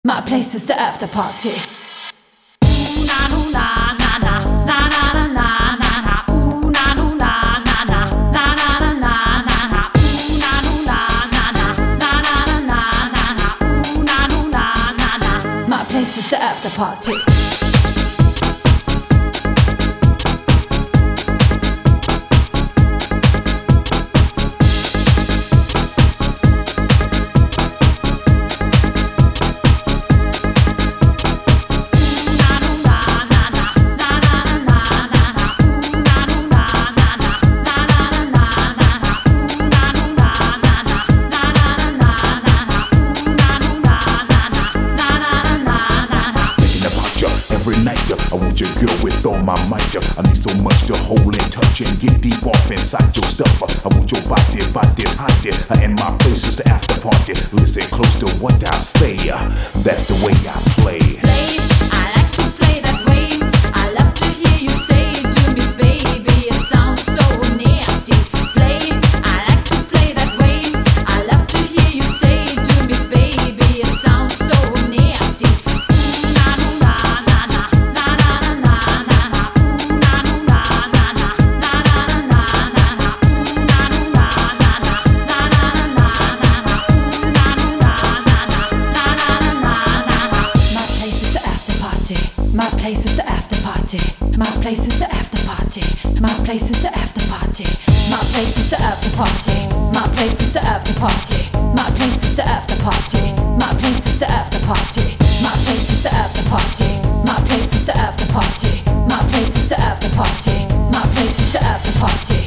My place is the after party. My place is the after party. I want your girl with all my might. I need so much to hold and touch and get deep off inside your stuff. I want your body hot. And my place is the after party. Listen close to what I say. That's the way I play. I like to play that way. I love to hear you say it to me, baby. It sounds so nasty. I like to play that way. I love to hear you say it to me, baby. It sounds so nasty. My place is the after party. My place is the after party. My place is the after party. My place is the after party. My place is the after party. My place is the after party. My place is the after party. My place is the after party. My place is the after party. My place is the after party. My place is the after party.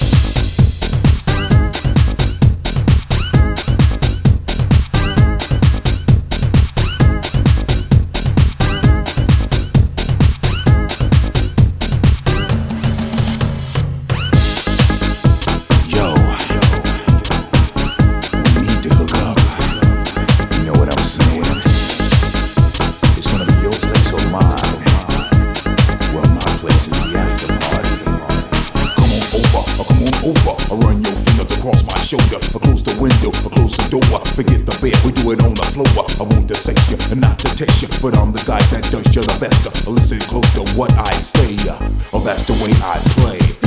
I run your fingers across my shoulder. I close the window, I close the door. Forget the bed, we do it on the floor. I want to sex you and not to test you, but I'm the guy that does you the best. Listen close to what I say. Oh, that's the way I play.